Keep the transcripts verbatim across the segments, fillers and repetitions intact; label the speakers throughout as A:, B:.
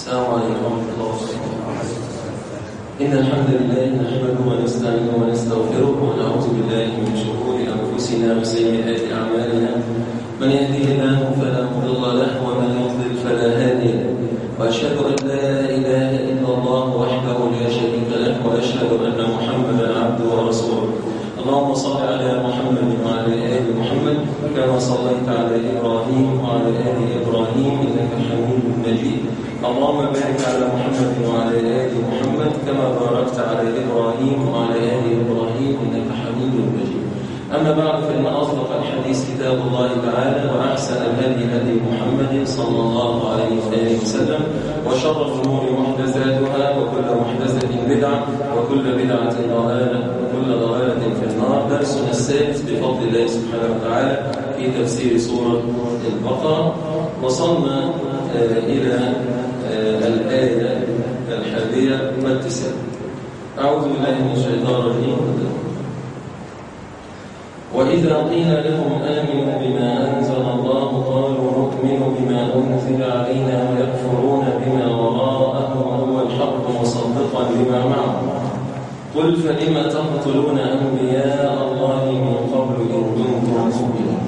A: السلام عليكم ورحمة الله وبركاته. إن الحمد لله نحمده ونستعينه ونستغفره ونعوذ بالله من شرور أنفسنا وسيئات أعمالنا. من يهده الله فلا مضل له ومن يضلل فلا هادي له، وأشهد أن لا إله إلا الله وحده لا شريك له، وأشهد أن محمدا عبده ورسوله. اللهم صل على محمد وعلى آل محمد كما صليت على إبراهيم وعلى آل إبراهيم إنك حميد مجيد. اللهم بارك على محمد وعلى آل محمد كما باركت على إبراهيم وعلى آل إبراهيم إنك حميد مجيد. أما بعد، فإن أصدق الحديث كتاب الله تعالى، وأحسن الهدي هدي محمد صلى الله عليه وآله وسلم، وشر الأمور محدثاتها، وكل محدثة بدعة، وكل بدعة ضلالة، وكل ضلالة في النار. درسنا السادس بفضل الله سبحانه وتعالى في تفسير سورة البقرة. وصلنا إلى الآية الحادية والتسعين. أعوذ بالله من الشيطان الرجيم. وإذا قيل لهم آمنوا بما أنزل الله قالوا نؤمن بما أنزل علينا ويكفرون بما وراءه وهو الحق مصدقا لما معه. قل فلم تقتلون أنبياء الله من قبل إن كنتم مؤمنين.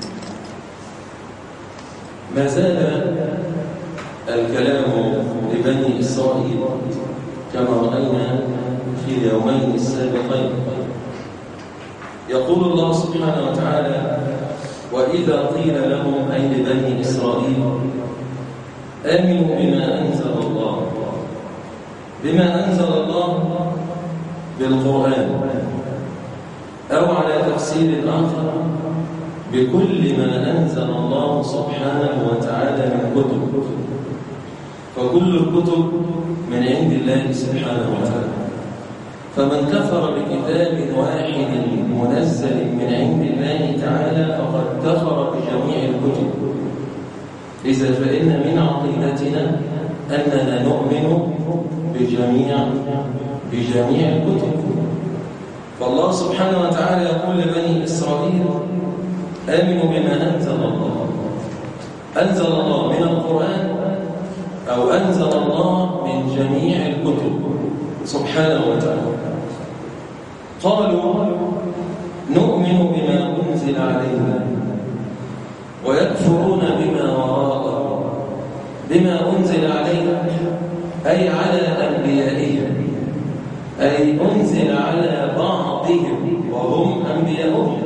A: ما زال الكلام لبني إسرائيل كما رأينا في اليومين السابقين. يقول الله سبحانه وتعالى: وإذا قيل لهم أي لبني إسرائيل آمنوا بما أنزل الله. بما أنزل الله بالقرآن، أو على تفسير آخر بكل ما أنزل الله سبحانه وتعالى من كتب، فكل الكتب من عند الله سبحانه وتعالى. فمن كفر بكتاب واحد منزل من عند الله تعالى فقد كفر بجميع الكتب. إذا فإن من عقيدتنا أننا نؤمن بجميع بجميع الكتب. فالله سبحانه وتعالى يقول لبني إسرائيل: آمنوا بما أنزل الله. أنزل الله من القرآن، أو أنزل الله من جميع الكتب سبحانه وتعالى. قالوا نؤمن بما أنزل علينا ويكفرون بما وراءه. بما أنزل علينا أي على أنبيائهم، أي أنزل على بعضهم وهم أنبياؤهم.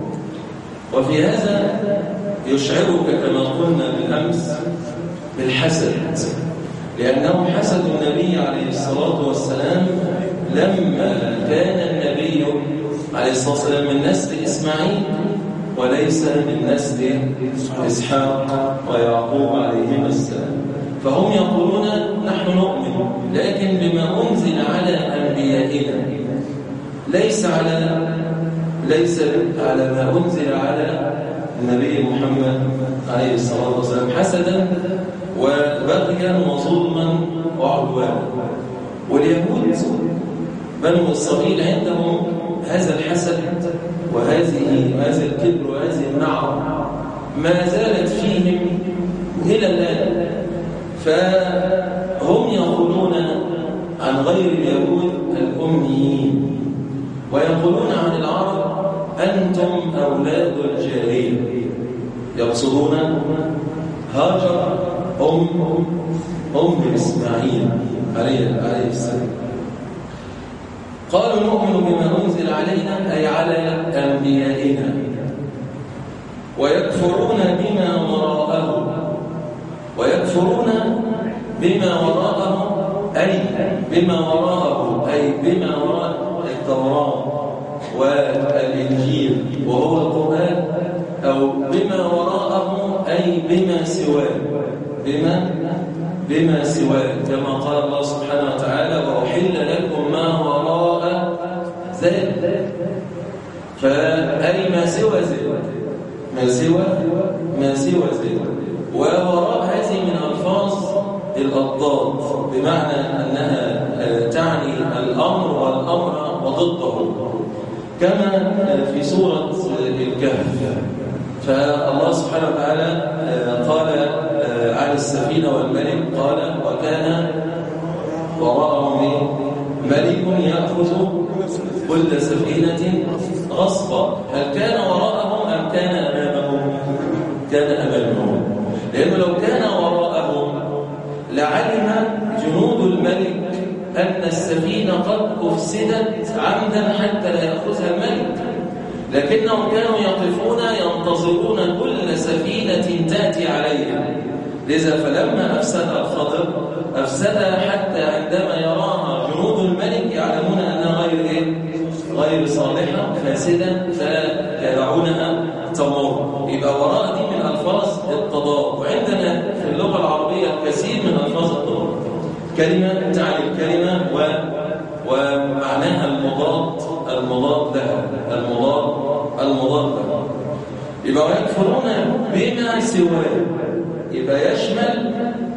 A: وفي هذا يشعرك كما قلنا بالأمس بالحسد، لأنهم حسدوا النبي عليه الصلاة والسلام لما كان النبي عليه الصلاة والسلام من نسل إسماعيل وليس من نسل إسحاق ويعقوب عليهما السلام. فهم يقولون نحن نؤمن، لكن بما أنزل على أنبيائنا، ليس على ليس على ما أنزل على النبي محمد عليه الصلاة والسلام، حسدا وبغيا وظلما وعدوانا. واليهود بنو إسرائيل عندهم هذا الحسد وهذه هذا الكبر وهذه النعرة ما زالت فيهم إلى الآن. فهم يقولون عن غير اليهود الأميين، ويقولون عن العرب أنتم أولاد الجاهلية. يقصدون هاجر أم أم إسماعيل عليه السلام. قالوا نؤمن بما أنزل علينا أي على أنبيائنا، ويكفرون بما وراءه. ويكفرون بما وراءه أي بما وراءه أي بما وراء التوراة والإنجيل وهو القرآن، أو بما وراءه أي بما سواه بما بما سواه كما قال الله سبحانه وتعالى: وأحل لكم ما وراء ذلك. فأي ما سوى ذلك، ما سوى ما سوى ذلك. ووراء هذه من ألفاظ الأضداد، بمعنى أنها تعني الأمر والأمر وضده، كما في سورة الكهف. فالله سبحانه وتعالى قال عن السفينة السفينة والملك قال وكان وراءهم ملك يأخذ كل سفينة غصبا. هل كان وراءهم أم كان أمامهم؟ كان أمامهم، لأنه لو كان وراءهم لعلم جنود الملك أن السفينة قد أفسدت عمدا حتى لا يأخذها الملك، لكنهم كانوا يقفون ينتظرون كل سفينة تأتي عليها. لذا فلما أفسد الخضر أفسدها حتى عندما يراها جنود الملك يعلمون أنها غير إيه؟ غير صالحة فاسدة فيدعونها تمر. يبقى وراء دي من ألفاظ التضاد، وعندنا في اللغة العربية كثير من ألفاظ التضاد. كلمة تعني الكلمة و... ومعناها المضاد المضاد لها المضاد المضاد لها. يبقى ويكفرون بما سواه، يبقى يشمل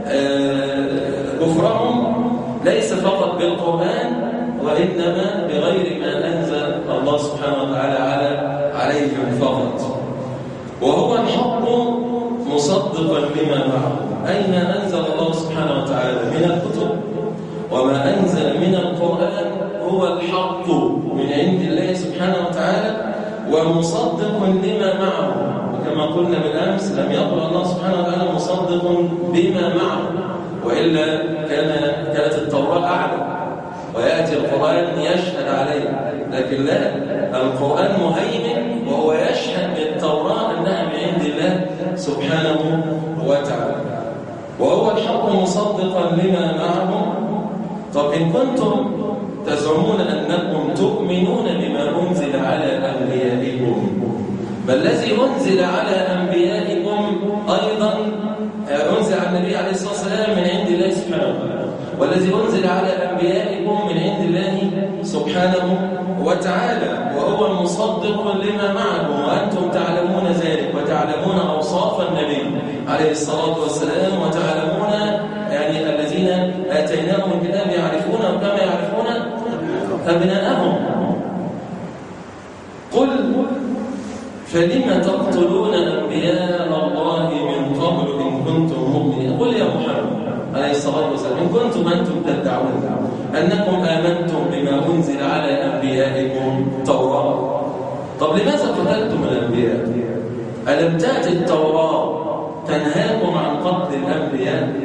A: كفرهم ليس فقط بالقرآن وإنما بغير ما أنزل الله سبحانه وتعالى على عليهم فقط. وهو الحق مصدقا لما معه، أي ما أنزل الله سبحانه وتعالى من الكتب وما أنزل من القرآن هو الحق من عند الله سبحانه وتعالى ومصدق لما معه. وكما قلنا بالأمس لم يقل الله سبحانه وتعالى مصدق بما معه، وإلا كان كانت التوراة أعلى ويأتي القرآن يشهد عليه، لكن لا، القرآن مهيمن وهو يشهد بالتوراة أنها من عند الله سبحانه وتعالى. وهو الحق مصدقا لما معهم. طب إن كنتم تزعمون أنكم تؤمنون بما أنزل على أنبيائكم، بل الذي أنزل على أنبيائكم أيضا أنزل على النبي عليه الصلاة والسلام من عند الله سبحانه وتعالى، والذي أنزل على أنبيائكم من عند الله سبحانه وتعالى، وهو المصدق لما معكم وأنتم تعلمون ذلك وتعلمون أوصاف النبي عليه الصلاة والسلام، وتعلمون يعني الذين آتيناهم الكتاب يعرفونه كما يعرفون أبناءهم. قل فلم تقتلون أنبياء الله من قبل إن كنتم مؤمنين. قل يا محمد عليه الصلاة والسلام إن كنتم أنتم تدعون أنكم آمنتم بما أنزل على أنبيائكم توراة، طب لماذا قتلتم الأنبياء؟ ألم تأتي التوراة تنهاكم عن قتل الأنبياء؟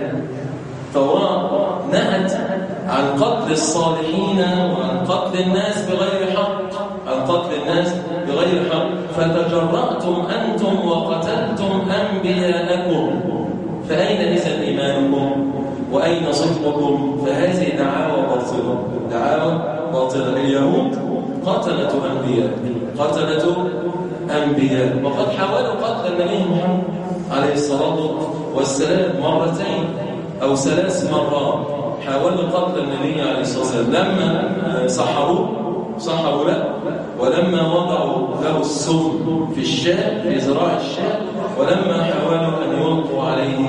A: التوراة نهت عن قتل الصالحين وعن قتل الناس بغير حق، عن قتل الناس بغير حق، فتجرأتم أنتم وقتلتم أنبياءكم، فأين إذن إيمانكم وأين صدقكم؟ فهذه دعاوى باطلة، دعاوى باطلة. اليهود قتلت أنبياء، قتلت أنبياء، وقد حاولوا قتل النبي محمد عليه الصلاة والسلام مرتين أو ثلاث مرات، حاولوا قتل النبي عليه الصلاة والسلام لما سحروه سحروا له، ولما وضعوا له السم في الشاة في ذراع الشاة، ولما حاولوا أن يلقوا عليه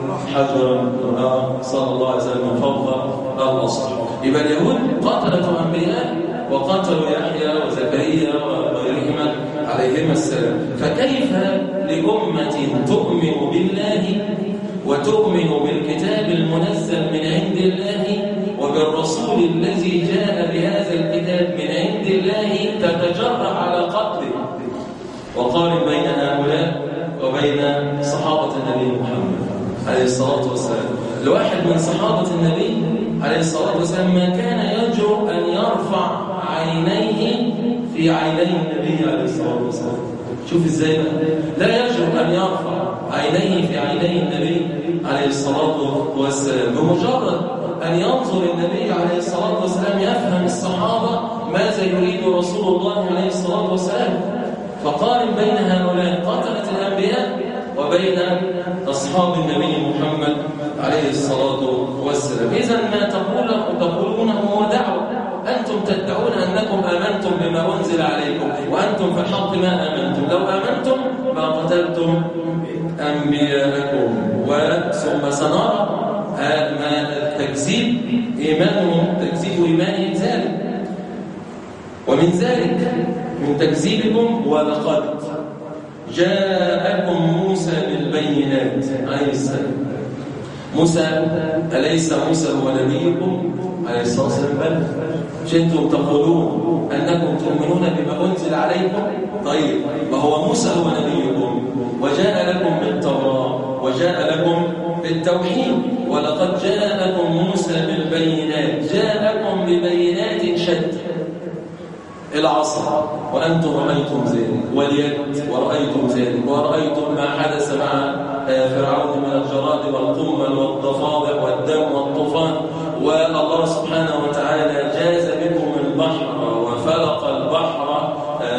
A: حجرا صلى الله عليه وسلم فوق الأسطح. يبقى اليهود قتلت أنبياء وقتلوا يحيى وزكريا وغيرهما عليهما السلام، فكيف لأمة تؤمن بالله وتؤمن بالكتاب المنزل من عند الله وبالرسول الذي جاء بهذا الكتاب من عند الله تتجرأ على قتله؟ وقارن بين هؤلاء وبين صحابة النبي محمد عليه الصلاة والسلام. الواحد من صحابة النبي عليه الصلاة والسلام ما كان يرجو أن يرفع عينيه في عيني النبي عليه الصلاة والسلام. شوف ازاي بقى، لا يرجو أن يرفع عينيه في عيني النبي عليه الصلاة والسلام، بمجرد أن ينظر النبي عليه الصلاة والسلام يفهم الصحابة ماذا يريد رسول الله عليه الصلاة والسلام. فقارن بين هؤلاء قتلة الأنبياء وبين أصحاب النبي محمد عليه الصلاة والسلام. إذن ما تقولونه هو دعوة، أنتم تدعون أنكم آمنتم بما أنزل عليكم وأنتم في الحق ما آمنتم، لو آمنتم ما قتلتم أنبياءكم. وثم سنرى ما تكذيب إيمانهم، تكذيب إيمانهم ذلك. ومن ذلك من تكذيبكم ولقد جاءكم موسى بالبينات عليه السلام. موسى أليس موسى هو نبيكم عليه الصلاة والسلام؟ بل مش أنتم تقولون أنكم تؤمنون بما أنزل عليكم؟ طيب ما هو موسى هو نبيكم وجاء لكم بالتوراة وجاء لكم بالتوحيد، ولقد جاءكم موسى بالبينات، جاءكم ببينات شتى، العصا وأنتم رأيتم ذلك، واليد ورأيتم ذلك، ورأيتم ما حدث مع فرعون من الجراد والقمل والضفادع والدم والطوفان، والله سبحانه وتعالى جاز بكم البحر وفلق البحر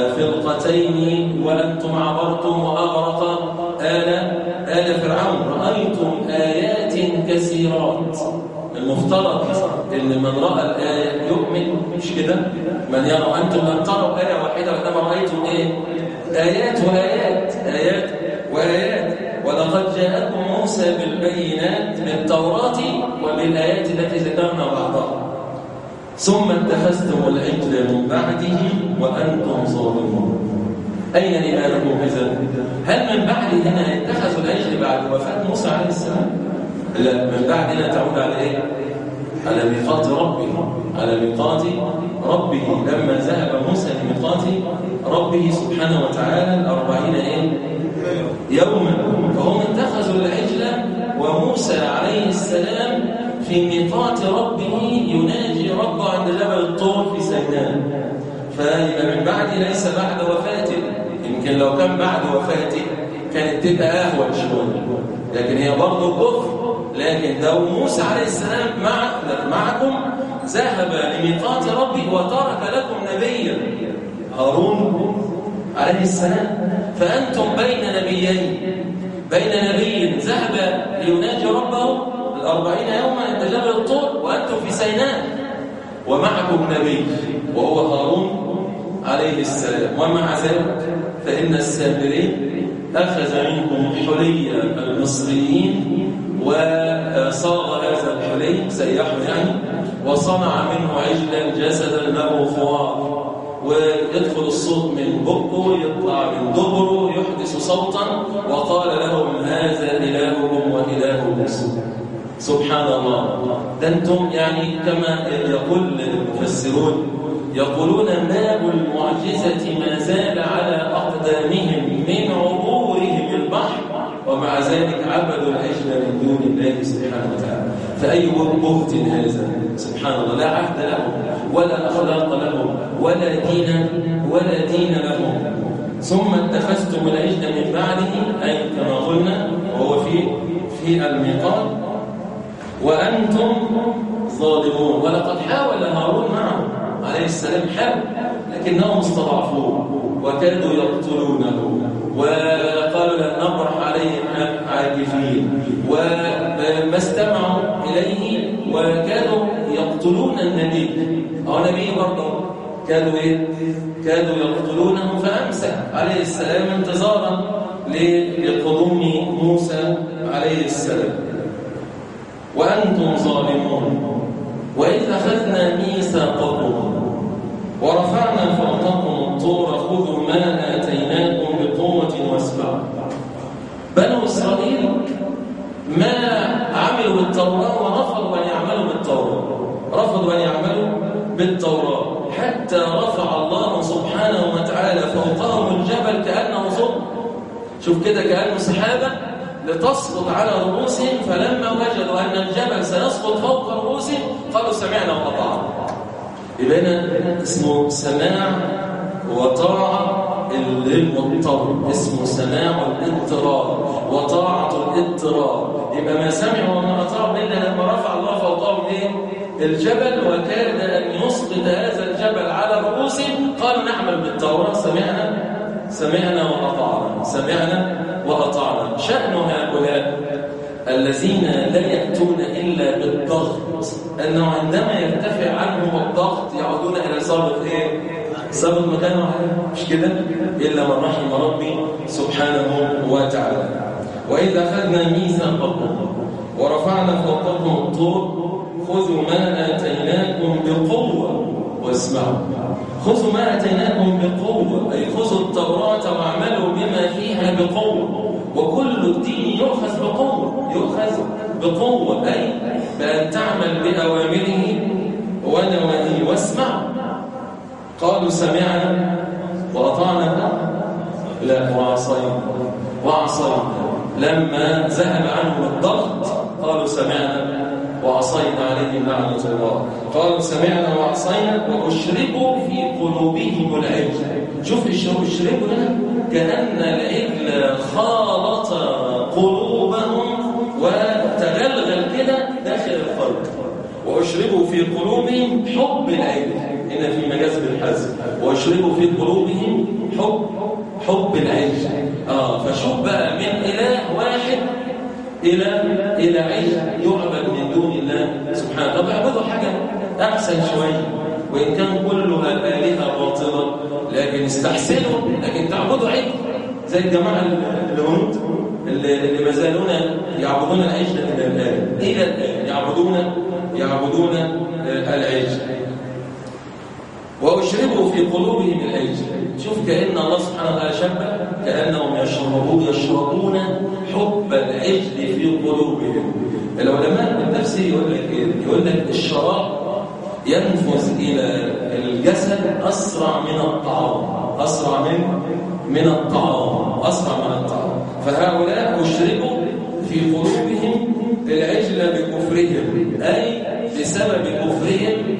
A: فرقتين وأنتم عبرتم وأغرق آل آل فرعون. رأيتم آيات كثيرات. المفترض ان من راى الايه يؤمن، مش كده؟ من يرى انتم لم تروا ايه واحده وانما رايتم ايه؟ ايات وايات ايات وايات. ولقد جاءكم موسى بالبينات بالتوراه وبالايات التي ذكرنا بعضها، ثم اتخذتم العجل من بعده وانتم ظالمون. اين ايمانكم اذا؟ هل من بعد هنا اتخذوا العجل بعد وفاه موسى عليه السلام؟ لا، من بعد هنا تعود على ايه؟ على ميقات ربه، على ميقات ربه لما ذهب موسى لميقات ربه سبحانه وتعالى الأربعين ايه؟ يوما. فهم اتخذوا العجل وموسى عليه السلام في ميقات ربه يناجي ربه عند جبل الطور في سيناء. فيبقى من بعد ليس بعد وفاته، يمكن لو كان بعد وفاته كانت تبقى أهون شوية، لكن هي برضه كفر. لكن ده موسى عليه السلام مع معكم ذهب لميقات ربه وترك لكم نبيا هارون عليه السلام، فأنتم بين نبيين، بين نبي ذهب ليناجي ربه الأربعين يوما عند جبل الطور وأنتم في سيناء، ومعكم نبي وهو هارون عليه السلام. ومع ذلك فإن السامري أخذ منكم حلي المصريين وصاغ هذا الحلي، سيحه يعني، وصنع منه عجلا جسدا له خوار، ويدخل الصوت من بقه يطلع من دبره يحدث صوتا، وقال لهم هذا إلهكم وإله موسى. سبحان الله. ده انتم يعني كما يقول المفسرون يقولون ماء المعجزة ما زال على أقدامهم من عبورهم البحر، ومع ذلك عبدوا العجل من دون الله سبحانه وتعالى. فأي بهت هذا سبحان الله، لا عهد لهم ولا أخلاق لهم ولا دين ولا دين لهم. ثم اتخذتم العجل من بعده، أي كما قلنا وهو في في الميقات وأنتم ظالمون. ولقد حاول هارون معه عليه السلام، حاول لكنهم استضعفوه وكادوا يقتلونه، وقالوا لن نبرح عليهم عاكفين، وما استمعوا إليه وكادوا يقتلون النبي أو نبي برضه، كادوا إيه؟ كادوا يقتلونه، فأمسك عليه السلام انتظارا لقدوم موسى عليه السلام. وأنتم ظالمون. وإذ أخذنا ميثاقكم ورفعنا فوقكم الطور خذوا ما آتيناكم بقوة واسمعوا. بنو إسرائيل ما عملوا بالتوراة ورفضوا أن يعملوا بالتوراة، رفضوا أن يعملوا بالتوراة حتى رفع الله سبحانه وتعالى فوقهم الجبل كأنه ظل. شوف كده كأنه سحابة لتسقط على رؤوسهم، فلما وجدوا أن الجبل سيسقط فوق رؤوسهم قالوا سمعنا وأطعنا. يبقى اسمه سماع وطاعة للمضطر، اسمه سماع الاضطرار وطاعة الاضطرار. يبقى ما سمعوا وما أطاعوا إلا لما رفع الله فوقهم إيه؟ الجبل، وكاد أن يسقط هذا الجبل على رؤوسهم قالوا نعمل بالتوراة، سمعنا سمعنا وأطعنا سمعنا وأطعنا. شأن هؤلاء الذين لا يأتون إلا بالضغط، أنه عندما يرتفع عنهم الضغط يعودون إلى سابق إيه؟ سابق مكانه، مش كده؟ إلا من رحم ربي سبحانه وتعالى. وإذا أخذنا ميثاقكم ورفعنا فوقكم الطور خذوا ما آتيناكم بقوة واسمعوا. خذوا ما آتيناكم بقوة، أي خذوا التوراة واعملوا بما فيها بقوة. وكل الدين يؤخذ بقوة، يؤخذ بقوة، أي بأن تعمل بأوامره ونواهيه. واسمع، قالوا سمعنا وأطعنا لا وعصينا وعصينا. لما ذهب عنهم الضغط قالوا سمعنا وعصينا عليهم لعنة الله. قالوا سمعنا وعصينا وأشربوا في قلوبهم العجل. شوف اشربوا هنا كأن العجل خالط قلوبهم وتغلغل كده داخل القلب. وأشربوا في قلوبهم حب العجل، هنا في مجاز بالحذف. وأشربوا في قلوبهم حب حب العجل. اه فشوف بقى من إله واحد إلى إلى عجل يعبد من دون الله سبحانه. طب اعبدوا حاجة أحسن شوية، وإن كان كلها الآلهة باطلة لكن استحسنوا، لكن تعبدوا عجل زي الجماعة الهند اللي ما زالون يعبدون العجل إلى الآن إلى الآن يعبدون يعبدون العجل. وأشربوا في قلوبهم العجل. شوف كأن الله سبحانه وتعالى شبه كأنهم يشربون يشربون حب العجل في قلوبهم. العلماء النفسي يقول لك ايه؟ يقول لك الشراب ينفذ إلى الجسد أسرع من الطعام، أسرع من من الطعام أسرع من الطعام. فهؤلاء أشربوا في قلوبهم العجل بكفرهم، أي بسبب كفرهم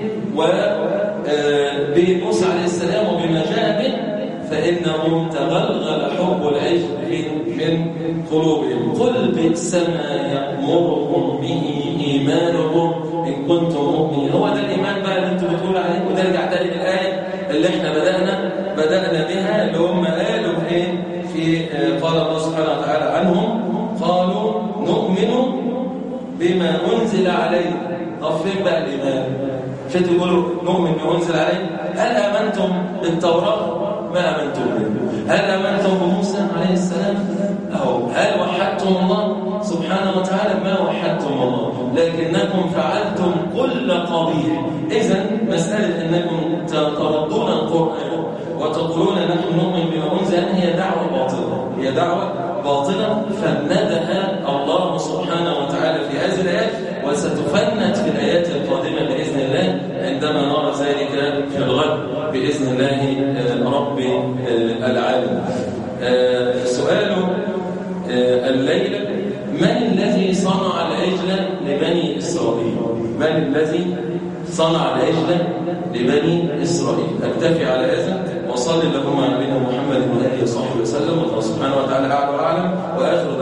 A: وبموسى عليه السلام وبما جاء به، فإنهم تغلغل حب العجل من قلوبهم. قل بئس ما يأمركم به إيمانكم إن كنتم مؤمنين. هو ده الإيمان بقى اللي أنتم بتقول عليه. ونرجع تاني للآية اللي احنا بدأنا بدأنا بها، اللي هم قالوا إيه في قال الله سبحانه وتعالى عنهم قالوا نؤمن بما أنزل عليه. طب فين بقى الإيمان؟ فين تقولوا نؤمن بما أنزل عليه؟ هل آمنتم بالتوراة؟ ما آمنتم به. هل آمنتم بموسى عليه السلام؟ أو هل وحدتم الله سبحانه وتعالى؟ ما وحدتم الله، لكنكم فعلتم كل قبيح. إذن مسألة أنكم تردون القرآن وتقولون نحن نؤمن بما أنزل هي دعوة باطلة، هي دعوة باطلة فندها الله سبحانه وتعالى في هذه الآيات، وستفند في الآيات القادمة بإذن الله عندما نرى ذلك في الغد بإذن الله رب العالمين. سؤال الليلة: من الذي صنع العجل لبني إسرائيل؟ من الذي صنع العجل لبني إسرائيل؟ أكتفي على هذا وصلي اللهم على نبينا محمد وآله وصحبه وسلم، والله سبحانه وتعالى أعلى وأعلم، وآخر